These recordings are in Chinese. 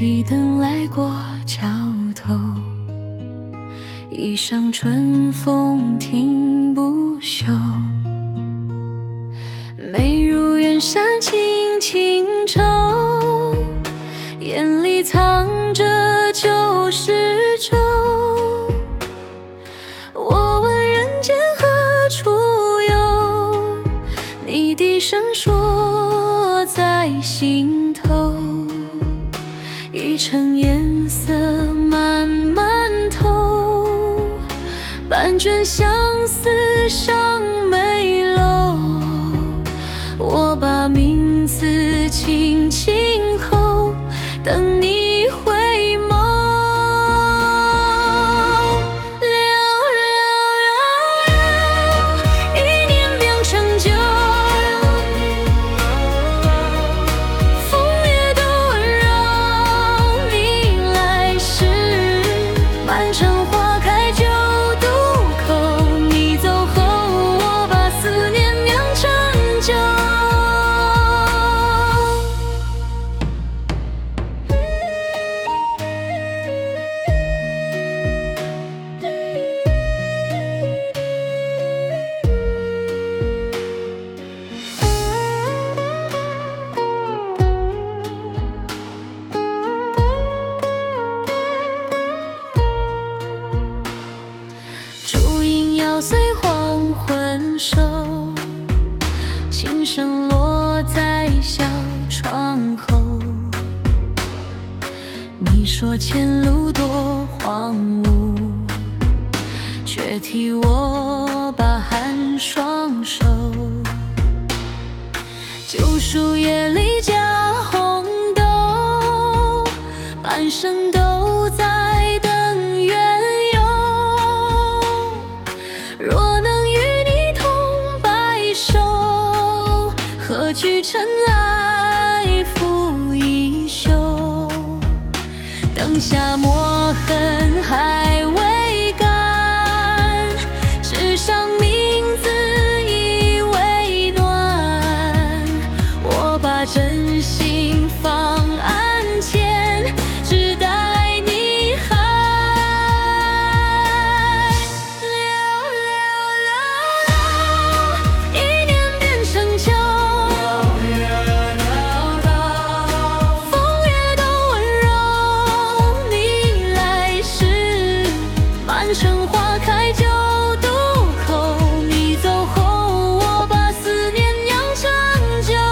提灯来过桥头，一上春风停不休。眉如远山轻轻皱，眼里藏着旧时舟。我问人间何处有，你低声说在心头。一城颜色慢慢透，半卷相思上眉楼。我把名字轻轻吼，等你回眸。一念变成酒，风月的温柔。你来时，满城花开酒渡口。你走后，我把思念酿成酒。烛影摇碎黄昏瘦，琴声落在小窗后。你说前路多荒芜，却替我把寒霜收。旧树叶里加红豆，半生都在等缘由。若能与你同白首，何惧尘埃拂衣袖。灯下墨痕还未干，纸上名字已微暖。我把真心放案前，只待你喊。一念变成酒，风月的温柔。你来时，满城花开酒渡口。你走后，我把思念酿成酒。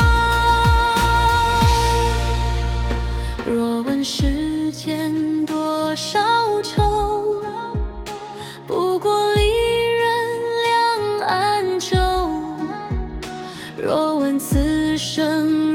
若问世间多少愁，不过离人两岸舟。若问此生